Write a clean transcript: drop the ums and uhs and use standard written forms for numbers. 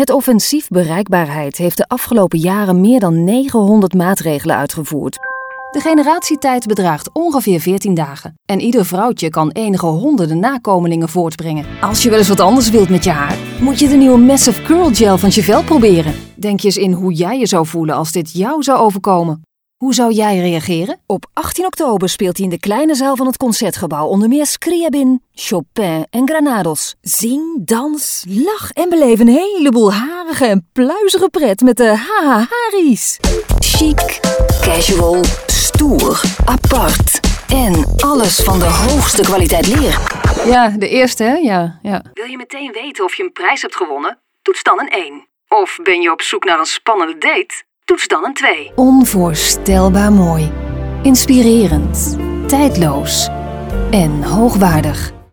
Het offensief bereikbaarheid heeft de afgelopen jaren meer dan 900 maatregelen uitgevoerd. De generatietijd bedraagt ongeveer 14 dagen. En ieder vrouwtje kan enige honderden nakomelingen voortbrengen. Als je wel eens wat anders wilt met je haar, moet je de nieuwe Massive Curl Gel van Gevelle proberen. Denk je eens in hoe jij je zou voelen als dit jou zou overkomen. Hoe zou jij reageren? Op 18 oktober speelt hij in de kleine zaal van het Concertgebouw onder meer Scriabin, Chopin en Granados. Zing, dans, lach en beleef een heleboel harige en pluizige pret met de Haha Haries. Chic, casual, stoer, apart en alles van de hoogste kwaliteit leer. Ja, de eerste hè? Ja. Wil je meteen weten of je een prijs hebt gewonnen? Toets dan een 1. Of ben je op zoek naar een spannende date? Toets dan een 2. Onvoorstelbaar mooi. Inspirerend. Tijdloos. En hoogwaardig.